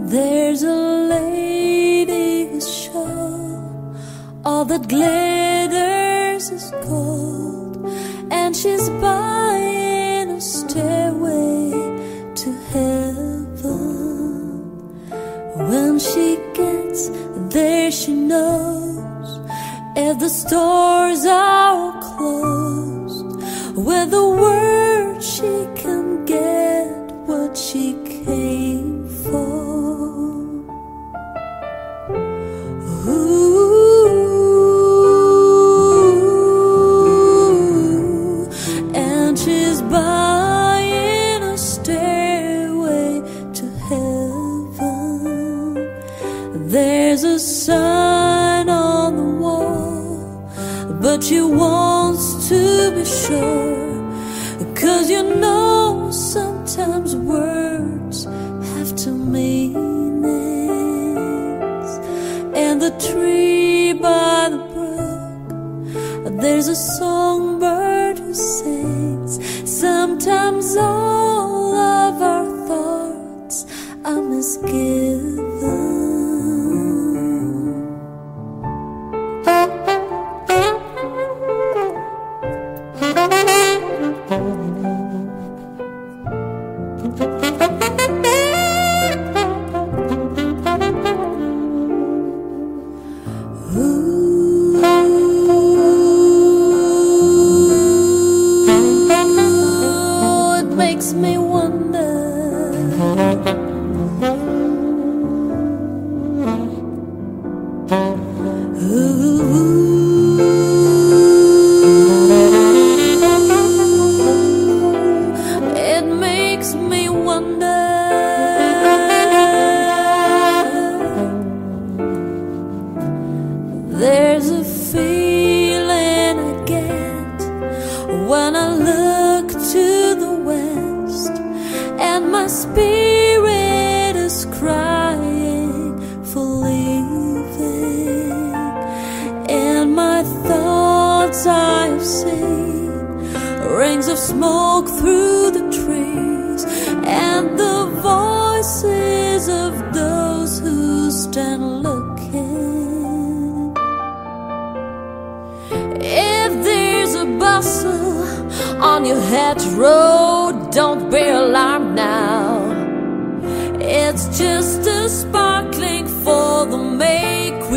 There's a lady who's sure all that glitters is gold, and she's buying a stairway to heaven. When she gets there, she knows if the stores are closed, with the word she can get what she came for. Ooh, and she's buying a stairway to heaven. There's a sign on the wall, but she wants to be sure, 'cause you know sometimes words have two meanings. And the tree by the brook, there's a songbird who sings. Sometimes all of our thoughts are misgiven. It makes me wonder, it makes me wonder. There's a feeling I get when I look to the west, and my spirit is crying for leaving. In my thoughts I have seen rings of smoke through the trees, and the voices of those who stand looking. If there's a bustle on your hedgerow, don't be alarmed now. It's just a sparkling for the May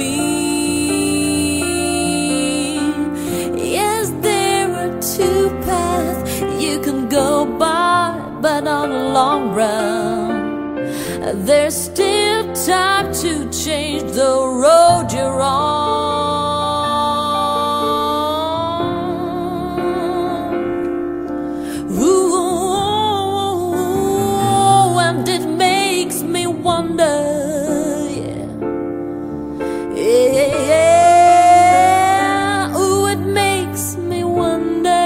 Queen. Yes, there are two paths you can go by, but on a long run, there's still time to change the road you're on. Ooh, and it makes me wonder, yeah, yeah. Ooh, it makes me wonder.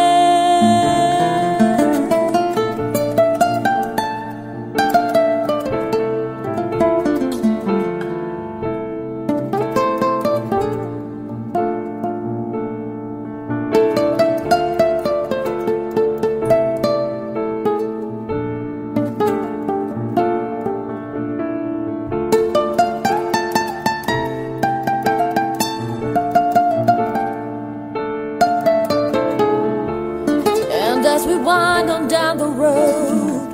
As we wind on down the road,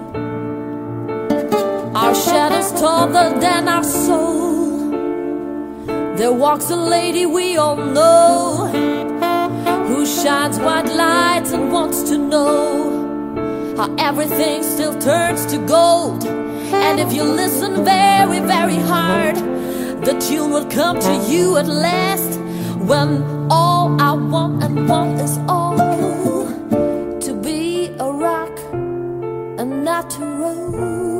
our shadows taller than our soul, there walks a lady we all know, who shines white lights and wants to know how everything still turns to gold. And if you listen very, very hard, the tune will come to you at last, when all I want and want is all to be a rock and not to roll.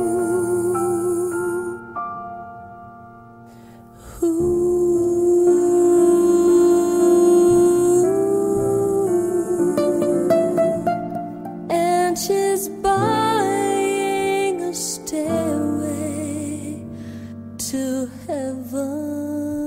And she's buying a stairway to heaven.